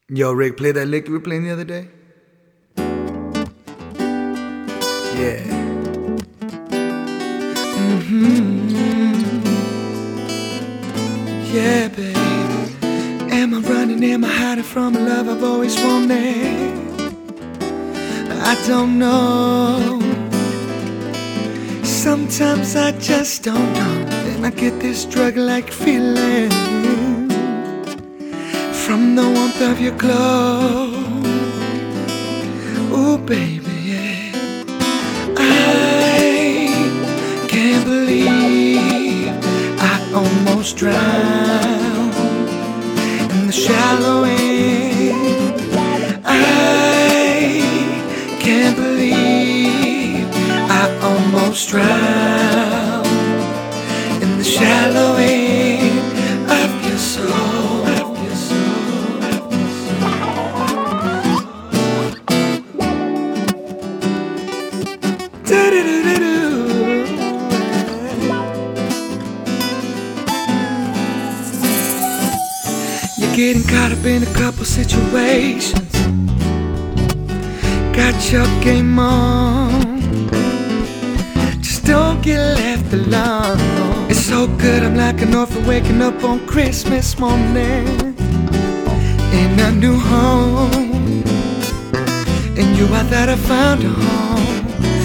Yo, Rick, play that lick we were playing the other day. Yeah. Yeah, baby. Am I running? Am I hiding from a love I've always wanted? I don't know. Sometimes I just don't know. Then I get this drug-like feeling from the warmth of your glow. Ooh, baby, yeah. I can't believe I almost drowned in the shallow end. I can't believe I almost drowned in the shallow end of your soul. You're getting caught up in a couple situations. Got your game on. Just don't get left alone. It's so good, I'm like an orphan waking up on Christmas morning in a new home. And you, I thought I found a home.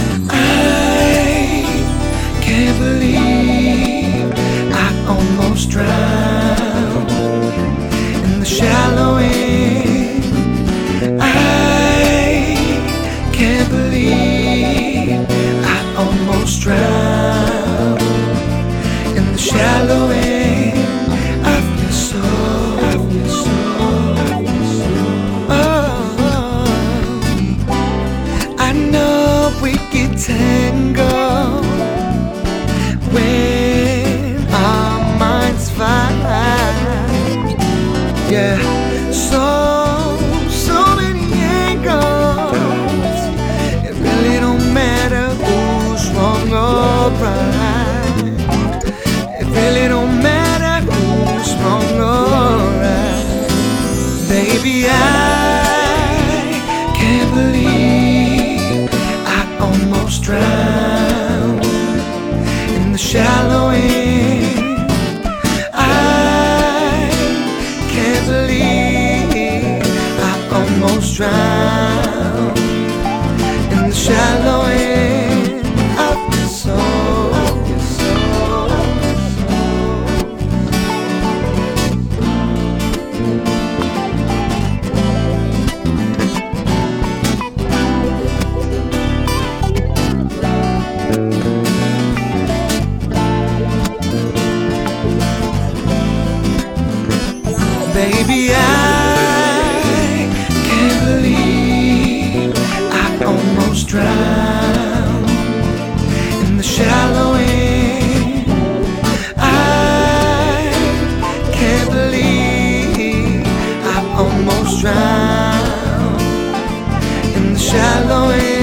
I can't believe I almost drowned in the shallow end. I can't believe I almost drowned in the shallow end of your soul. Oh, I know we get tangled when our minds fight. Yeah, so many angles. It really don't matter who's wrong or right. It really don't matter who's wrong or right. Baby, I can't believe I almost drowned in the shallow end. I can't believe I almost drowned in the shallow end of your soul. Baby, I can't believe I almost drowned in the shallow end. I can't believe I almost drowned in the shallow end.